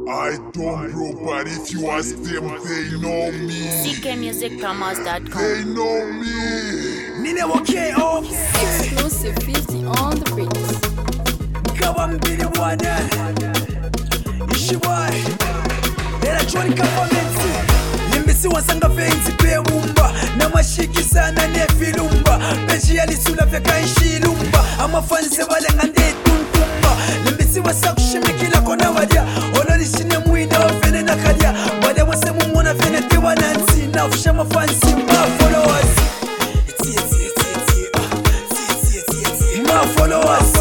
I don't bro, but if you ask them, they know me. ckmusicpromos.com. They know me. Nine okay off. Exclusive 50 on the beats. Kabambili bwana. Ishibai. Electronic performance. Limbisi wasanga fenzi pewumba. Namashiki sana nefilumba. Peji yalisula feka inshilumba. Amafanze balenga ndetuntumba. Limbisi wasakushimikila kona wadia. Olorishine mwina wafene nakadia. Wade wase mumona fene tewa nansi. Na ufisha mafansi ma followers. Ma followers.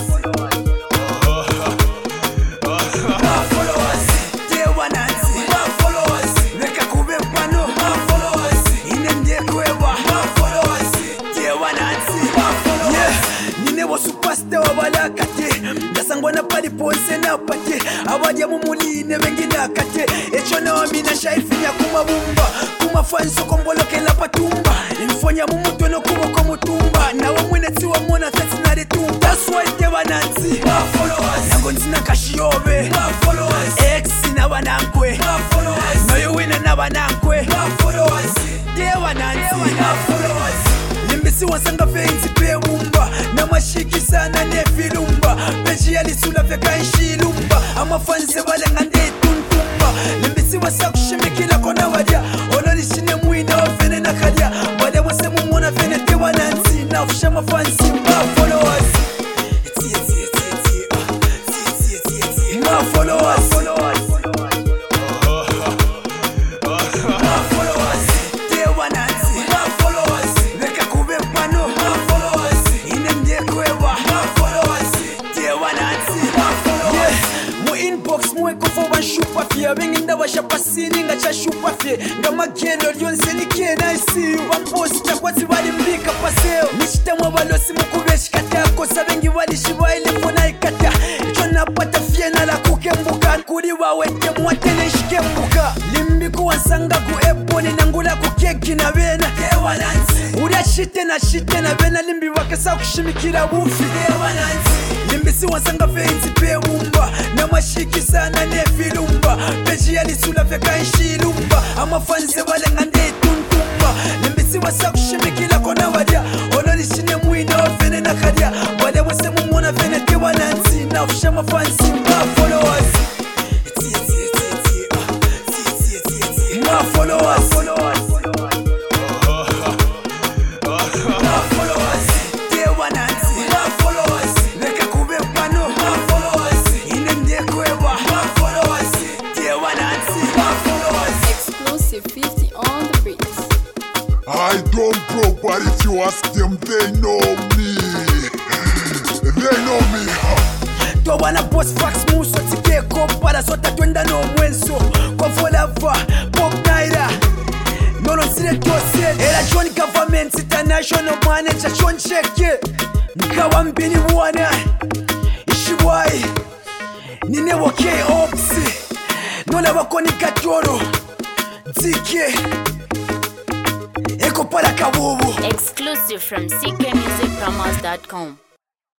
Superstar wabalakate ndasangwana pali ponse napate abajya mu muline bengina kate echo na mina shaifinya kumabumba kumafanso komboloke la patumba imfonya mu mutwe no kuboko mutumba nawe mwene tsiwa mona tsatsina tumba. That's why they wananzi ma followers nango nzina kashiyobe ma followers ex na banankwe ma followers no you win na banankwe ma followers they wananzi ma followers limbisi wasanga fenzi pewumba namashiki sana nefilumba peji yalisula feka inshilumba amafanze balenga ndetuntumba limbisi wasakushimikila kona wadia olorishine mwina wafene nakadia wade wase mumona fene tewa nansi na ufisha mafansi ma followers ma followers Fia benginda bashapasini ngacha shupa fie ngama kendo lyonse nikena isi bamposta kwati bali mbika paseo nishitamwa balosi mukubeshi kata kosa bengi bali shibaile fona ikata icho napata fie na la kukembuka kuri wawete mwatene shikembuka limbi kuwansanga ku eboni nangula ku keki na bena ewanansi uri shite na bena limbi wakasa kushimikira bufi ewanansi limbisi wansanga fenzi pewumba namashiki sana nefilumba peji yalisula feka inshilumba amafanze balenga ndetuntumba limbisi wasakushimikila kona wadia olorishine mwina wafene nakadia wade wase mumona fene tewa nansi na ufisha mafansi ma followers ma followers Exclusive 50 on the beats. I don't bro, but if you ask them, they know me. They know me. To wana boss fax muso tikeko para sota twenda no mwenso kwa folava pop naira nono sile tose electronic government international manager John Cheke nkawambini bwana ishibwai nine woke opsi nona bakoni katoro zike eko para kabubu. Exclusive from ckmusicpromos.com.